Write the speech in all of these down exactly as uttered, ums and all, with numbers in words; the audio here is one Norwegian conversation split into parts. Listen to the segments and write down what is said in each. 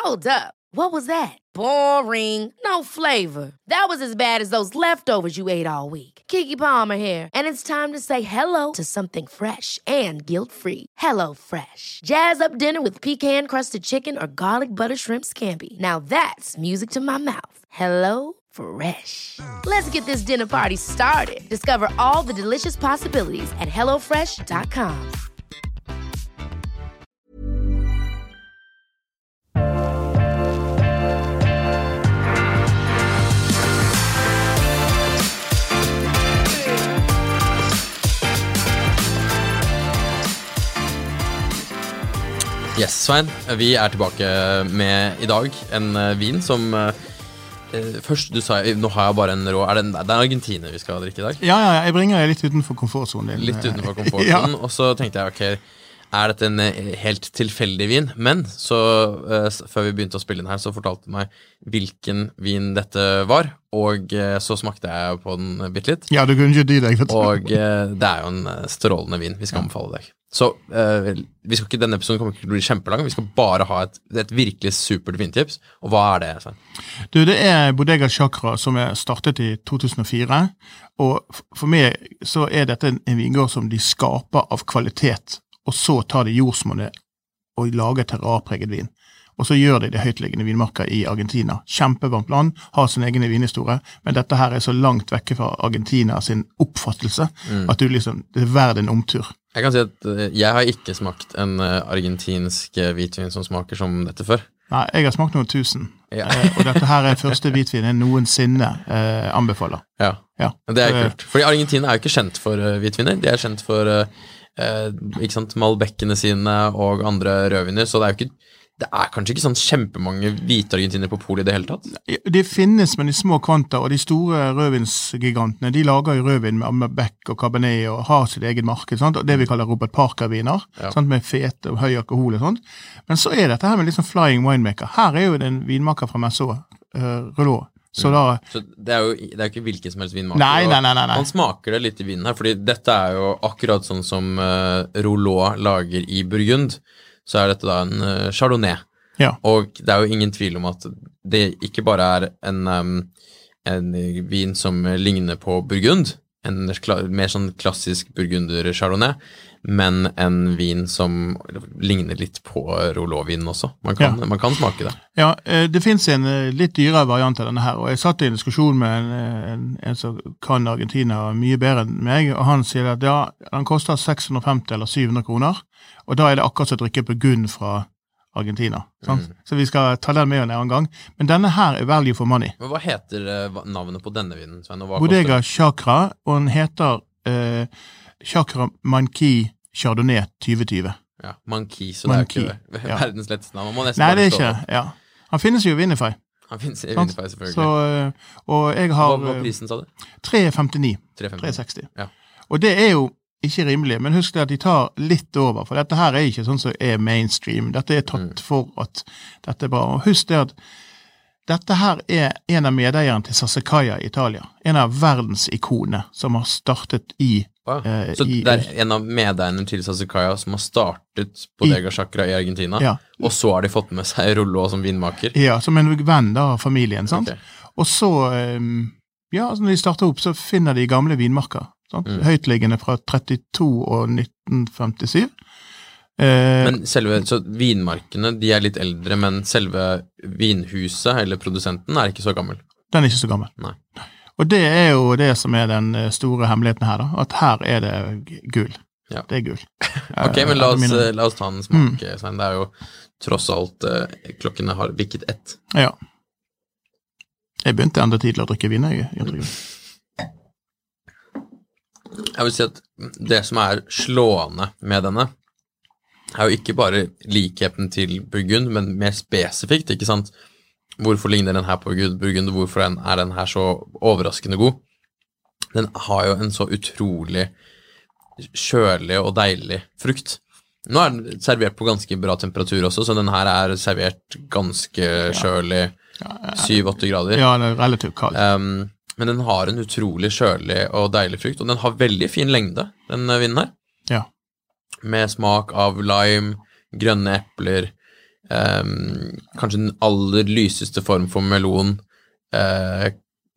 Hold up. What was that? Boring. No flavor. That was as bad as those leftovers you ate all week. Keke Palmer here, and it's time to say hello to something fresh and guilt-free. Hello Fresh. Jazz up dinner with pecan-crusted chicken or garlic butter shrimp scampi. Now that's music to my mouth. Hello Fresh. Let's get this dinner party started. Discover all the delicious possibilities at hello fresh dot com. Yes, Svein, vi er tilbake med i dag en uh, vin som uh, først du sa, nå har jeg bare en rå, er det, en, det er en Argentina vi skal drikke i dag? Ja, ja, jeg bringer deg litt utenfor komfortzonen din. Litt utenfor komfortzonen, ja. Og så tenkte jeg, ok, er dette en helt tilfeldig vin? Men så, uh, før vi begynte å spille den her, så fortalte du meg hvilken vin dette var, og uh, så smakte jeg på den bitte litt. Ja, du kunne ikke dy deg. Og uh, det er jo en strålende vin vi skal ja. anbefale deg. Så uh, vi skal ikke, denne episoden kommer ikke til å bli kjempelang, vi skal bare ha et, et virkelig supert vintips. Og hva er det, Svein? Du, det er Bodega Chakra som er startet i to tusen og fire, og for meg så er dette en, en vingård som de skaper av kvalitet, og så tar de jordsmonnet og lager terrarpreget vin. Og så gjør de det høytliggende vinmarker i Argentina. Kjempevarmt land, har sin egen vinhistorie, men dette her er så langt vekke fra Argentina sin oppfattelse, mm. at du liksom, det er verdt en omtur. Jeg kan si at jeg har ikke smakt en argentinsk hvitvin som smaker som dette før. Nei, jeg har smakt noen tusen, ja. Og dette her er første hvitvin jeg noensinne eh, anbefaler. Ja, ja. Det er kult. Fordi Argentina er jo ikke kjent for uh, hvitviner, de er kjent for uh, ikke sant, Malbecene sine og andre rødviner, så det er jo ikke det er kanskje ikke sånn kjempemange hvite argentiner på polet i det hele tatt? De finnes, men i små kvanter, og de store rødvinsgigantene, de lager jo rødvin med Malbec og Cabernet og har sitt eget marked, sant? Og det vi kaller Robert Parker-viner, ja. Sant? Med fete og høy alkohol og sånt. Men så er dette her med liksom flying winemaker. Her er jo den vinmaker fra Merceau, uh, Relot. Så, mm. da, så det er jo det er jo ikke hvilken som helst vinmaker. Nei, nei, nei, nei, nei. Man smaker det litt i vinen her, fordi dette er jo akkurat sånn som uh, Relot lager i Burgund, så er dette da en uh, Chardonnay. Ja. Og det er jo ingen tvil om at det ikke bare er en, um, en vin som ligner på Burgund, en mer sånn klassisk Burgunder Chardonnay, men en vin som ligner litt på Relot-vinen også. Man kan, ja. man kan smake det. Ja, det finnes en litt dyrere variant av denne her, og jeg satt i en diskusjon med en, en, en som kan Argentina mye bedre enn meg, og han sier at ja, den koster seks hundre og femti eller syv hundre kroner, og da er det akkurat så å drikke Burgund fra Argentina, sant? Mm. Så vi skal ta den med en annen gang. Men denne her er value for money. Men hva heter uh, navnet på denne vinen, Svein? Bodega Chakra, og den heter uh, Chakra Manqui Chardonnay tjue tjue. Ja, Manqui, så Manqui. Det er ikke ja. verdens letteste navn. Man må nesten Nei, det er ikke, ja. Han finnes jo i Vinify. Han finnes i Vinify, selvfølgelig. Så, uh, og jeg har... Hva var prisen, sa du? tre femtini. tre seksti. Ja. Og det er jo ikke rimelig, men husk det at de tar litt over, for dette her er ikke sånn som er mainstream. Dette er tatt mm. for at dette er bra. Og husk det at dette her er en av medeierne til Sassicaia i Italia. En av verdens ikoner som har startet i... Ah, eh, så i, det er en av medeierne til Sassicaia som har startet Bodega Chakra i Argentina, ja. Og så har de fått med seg Relot som vinmaker? Ja, som en venn da av familien, sant? Okay. Og så, um, ja, når de starter opp, så finner de gamle vinmarker. Mm. Høytliggende fra trettito og nitten femtisju. Eh, men selve, så vinmarkene, de er litt eldre, men selve vinhuset, eller produsenten, er ikke så gammel? Den er ikke så gammel. Nei. Og det er jo det som er den store hemmeligheten her da, at her er det gull. Ja. Det er gull. Ok, men la oss, la oss ta en smak, mm. Svein. Det er jo tross alt, klokkene har bikket ett. Ja. Jeg begynte enda tidligere å drikke vin, jeg, jeg Jeg vil si at det som er slående med denne, er jo ikke bare likheten til Burgund, men mer spesifikt, ikke sant? Hvorfor ligner den her på Burgund, og hvorfor er den her så overraskende god? Den har jo en så utrolig kjølig og deilig frukt. Nå er den servert på ganske bra temperatur også, så den her er servert ganske kjølig, syv åtte grader. Ja, det er relativt kaldt. Um, Men den har en utrolig kjølig og deilig frukt, og den har veldig fin lengde, den vinen her. Ja. Med smak av lime, grønne epler, um, kanskje den aller lyseste form for melon, uh,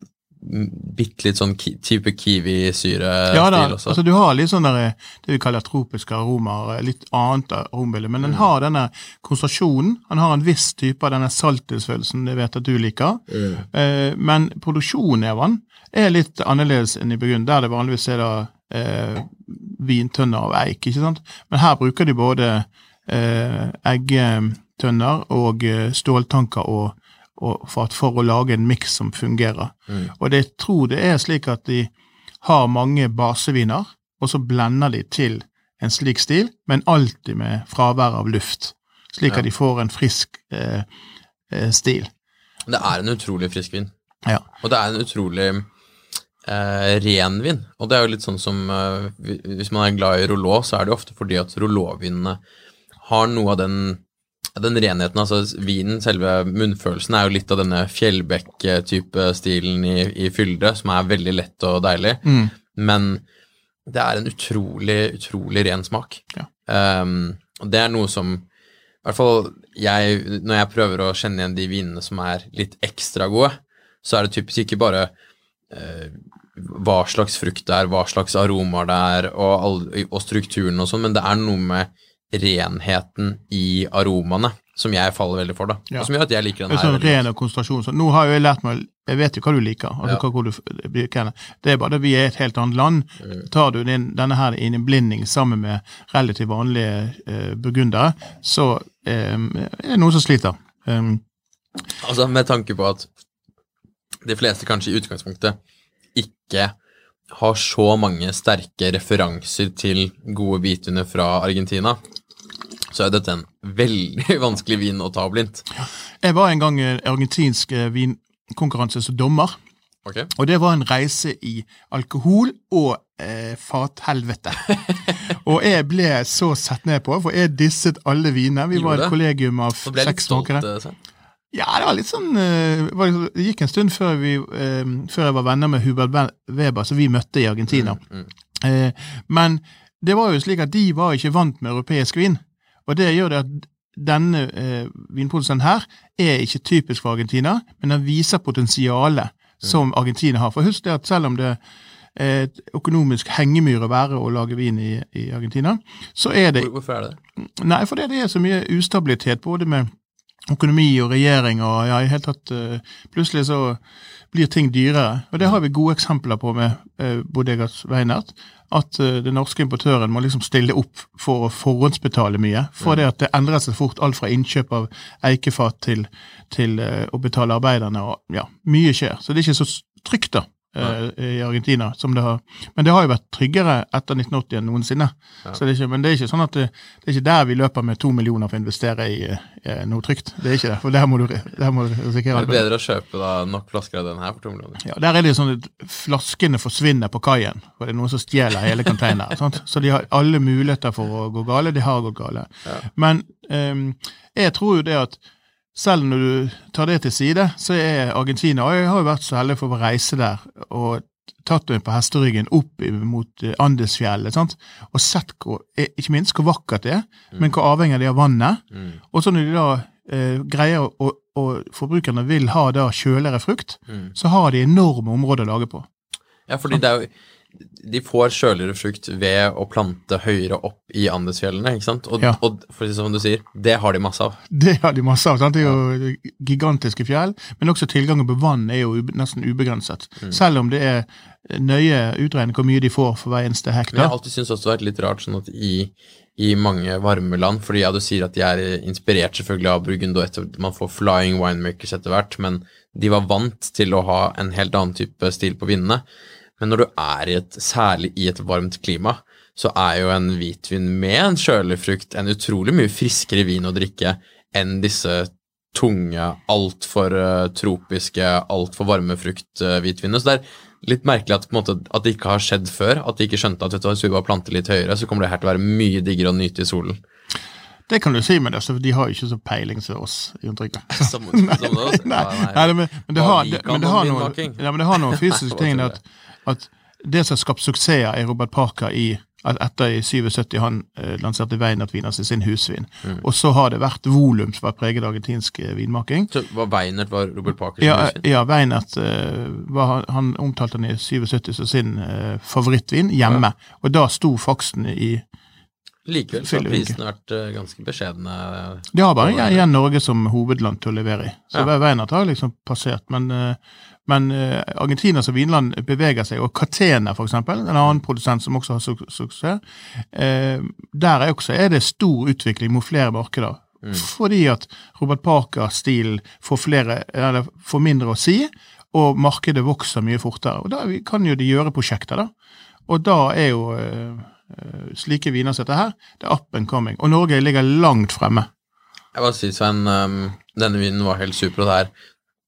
bitte litt sånn ki type kiwi-syre-stil ja, da, også. Altså, du har litt sånn der, det vi kaller tropiske aromaer, litt annet arombilde, men den mm. har denne konsentrasjonen, han har en viss type av denne saltighetsfølelsen, det vet at du liker, mm. eh, men produksjonen av den er litt annerledes enn i Burgund, der det vanligvis er da eh, vintønner av eik, ikke sant? Men her bruker de både eh, eggetønner og eh, ståltanker og og for, at for å lage en mix som fungerer. Mm. Og det, jeg tror det er slik at de har mange baseviner, og så blender de til en slik stil, men alltid med fravær av luft, slik ja. At de får en frisk eh, eh, stil. Det er en utrolig frisk vin. Ja. Og det er en utrolig eh, ren vin. Og det er jo litt sånn som, eh, hvis man er glad i Rouleau, så er det ofte fordi at Rouleau-vinene har noe av den den renheten, altså vinen, selve munnfølelsen er jo litt av denne fjellbekk-type stilen i, i fylde, som er veldig lett og deilig, mm. men det er en utrolig, utrolig ren smak. Ja. Um, og det er noe som, i hvert fall jeg, når jeg prøver å kjenne igjen de vinene som er litt ekstra gode, så er det typisk ikke bare uh, hva slags frukt det er, hva slags aromaer det er, og, all, og strukturen og sånn, men det er noe med renheten i aromaene som jeg faller veldig for da, ja. Og som gjør at jeg liker den her. Sånn ren og konsentrasjon, så nå har jeg lært meg, jeg vet jo hva du liker, altså ja. Hva du bruker. Det er bare det vi er et helt annet land, mm. tar du den, denne her inn i blinding sammen med relativt vanlige eh, burgundere, så eh, er det noen som sliter. Um, altså med tanke på at de fleste kanskje i utgangspunktet ikke har så mange sterke referanser til gode hvitviner fra Argentina, så er dette en veldig vanskelig vin å ta blindt. Jeg var en gang i argentinsk vinkonkurranse som dommer, okay. Og det var en reise i alkohol og eh, fathelvete. Og jeg ble så sett ned på, for jeg disset alle viner. Vi var et kollegium av seks smakere. Ja, det var litt sånn, det gikk en stund før, vi, før jeg var venner med Hubert Weber, så vi møtte i Argentina. Mm, mm. Men det var jo slik at de var ikke vant med europeisk vin, og det gjør det at denne vinprodusenten her er ikke typisk for Argentina, men den viser potensialet som Argentina har. For husk det at selv om det er et økonomisk hengemyr å være å lage vin i, i Argentina, så er det... Hvorfor er det? Nei, for det er så mye ustabilitet, både med økonomi og regjering, og ja, i helt tatt uh, plutselig så blir ting dyrere. Og det har vi gode eksempler på med uh, Bodegas Weinert, at uh, den norske importøren må liksom stille opp for å forhåndsbetale mye, for mm. det at det endrer seg fort alt fra innkjøp av eikefat til, til uh, å betale arbeiderne, og ja, mye skjer. Så det er ikke så trygt da, uh, i Argentina, som det har. Men det har jo vært tryggere etter nitten åtti enn noensinne. Ja. Så det er ikke, men det er ikke sånn at det, det er ikke der vi løper med to millioner for å investere i uh, noe trygt. Det er ikke det, for der må du, der må du risikere. Det er bedre å kjøpe da nok flasker av den her for to millioner. Ja, der er det sånn at flaskene forsvinner på kajen, for det er noen som stjeler hele containeren. Sant? Så de har alle muligheter for å gå gale, de har gått gale. Ja. Men um, jeg tror jo det at selv når du tar det til side, så er Argentina, og jeg har jo vært så heldig for å reise der, og tatt den på hesteryggen opp mot Andesfjellet, sant? Og sett hvor, ikke minst hvor vakkert det er, mm. men hvor avhengig de av vannet. Mm. Og så når de da eh, greier, og, og forbrukerne vil ha da kjølere frukt, mm. så har de enorme områder å lage på. Ja, fordi det er jo, de får kjøligere frukt ved å plante høyere opp i Andesfjellene, ikke sant? Og, ja. Og for som du sier, det har de masse av. Det har de masse av, sant? Det er jo gigantiske fjell, men også tilgangen på vann er jo nesten ubegrenset. Mm. Selv om det er nøye utregnet hvor mye de får for hver eneste hektar. Men jeg alltid synes også det har vært litt rart sånn at i, i mange varme land, fordi ja, du sier at de er inspirert selvfølgelig av Burgund, og etter, man får flying winemakers etter hvert, men de var vant til å ha en helt annen type stil på vinene. Men når du er i et, særlig i et varmt klima, så er jo en hvitvin med en kjølefrukt en utrolig mye friskere vin å drikke enn disse tunge, alt for uh, tropiske, alt for varme frukt-hvitvinene. Uh, så det er litt merkelig at, på en måte, at det ikke har skjedd før, at de ikke skjønte at vet du, hvis vi bare planter litt høyere, så kommer det her til å være mye diggere å nyte i solen. Det kan du si med det, så de har jo ikke så peiling som oss, Jon Trygve. Som, som det også? Nei, nei, nei, men, men det har, det, men det har noen fysiske ting at at det som har skapt suksesser i Robert Parker i at etter i syttisju han eh, lanserte Weinert-viner til sin husvin. Mm. Og så har det vært volum som var preget av argentinsk eh, vinmaking. Så var Weinert var Robert Parker Ja, husvin? ja Weinert eh, var, han omtalte den i syttisju som sin eh, favorittvin hjemme, ja. Og da sto faksten i Likevel så har prisen vært uh, ganske beskjedende. Det har bare igjen, igjen Norge som hovedland til å levere i. Så ja. Weinert har liksom passert, men, uh, men uh, Argentina som vinland beveger seg, og Catena for eksempel, en annen produsent som også har su suksess, uh, der er, også, er det stor utvikling mot flere markeder. Mm. Fordi at Robert Parker-stilen får, flere, eller får mindre å si, og markedet vokser mye fortere. Og da kan jo de gjøre prosjekter da. Og da er jo... Uh, Uh, slike viner som dette her, det er up and coming, og Norge ligger langt fremme. Jeg bare sier, Svein, um, denne vinen var helt super, og det er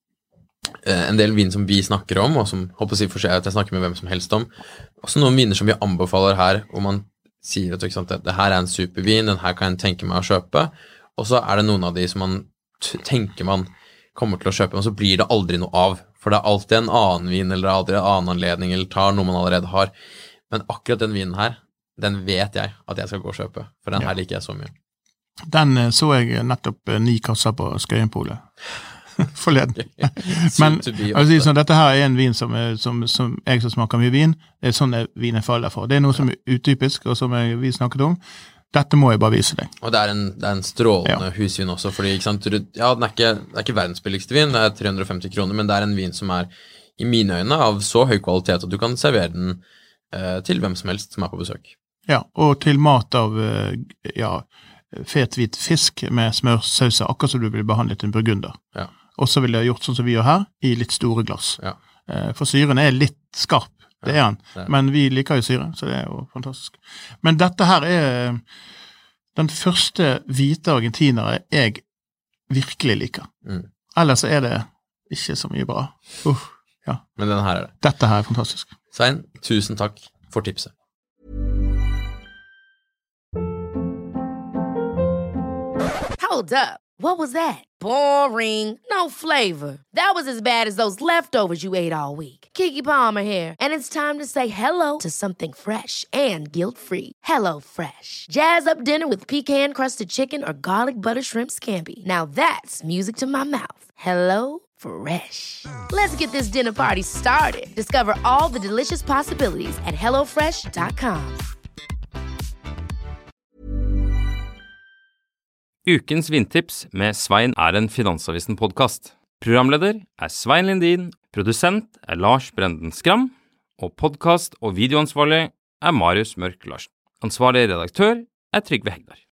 uh, en del vin som vi snakker om, og som håper å si for seg at jeg snakker med hvem som helst om, også noen viner som vi anbefaler her, hvor man sier at, sant, at det her er en supervin, den her kan jeg tenke meg å kjøpe, og så er det noen av de som man tenker man kommer til å kjøpe, men så blir det aldri noe av, for det er alltid en annen vin, eller aldri en annen anledning, eller tar noe man allerede har, men akkurat den vinen her, den vet jeg at jeg skal gå og kjøpe, for den her liker jeg så mye. Den så jeg nettopp ni kasser på Skøyenpolet forleden. Men jeg si sånn, dette her er en vin som, som, som jeg som smaker mye vin, det er sånn vin jeg faller for. Det er noe som er utypisk, og som jeg, vi snakket om. Dette må jeg bare vise deg. Og det er en, det er en strålende ja. husvin også, fordi ikke sant, ja, den er ikke, det er ikke verdens billigste vin, det er tre hundre og femti kroner, men det er en vin som er i mine øyne av så høy kvalitet at du kan servere den eh, til hvem som helst som er på besøk. Ja, og til mat av ja, fet hvit fisk med smørsauser, akkurat som du vil behandlet en burgunder. Ja. Og så vil jeg gjort sånn som vi gjør her, i litt store glass. Ja. For syren er litt skarp, det er han. Ja, men vi liker jo syre, så det er jo fantastisk. Men dette her er den første hvite argentinere jeg virkelig liker. Mm. Ellers er det ikke så mye bra. Uh, ja. Men den her er det. Dette her er fantastisk. Svein, tusen takk for tipset. Hold up. What was that? Boring. No flavor. That was as bad as those leftovers you ate all week. Keke Palmer here, and it's time to say hello to something fresh and guilt-free. Hello Fresh. Jazz up dinner with pecan-crusted chicken or garlic butter shrimp scampi. Now that's music to my mouth. Hello Fresh. Let's get this dinner party started. Discover all the delicious possibilities at hello fresh dot com. Ukens vintips med Svein er en Finansavisen-podcast. Programleder er Svein Lindin, produsent er Lars Brenden Skram, og podcast- og videoansvarlig er Marius Mørk Larsen. Ansvarlig redaktør er Trygve Hegdar.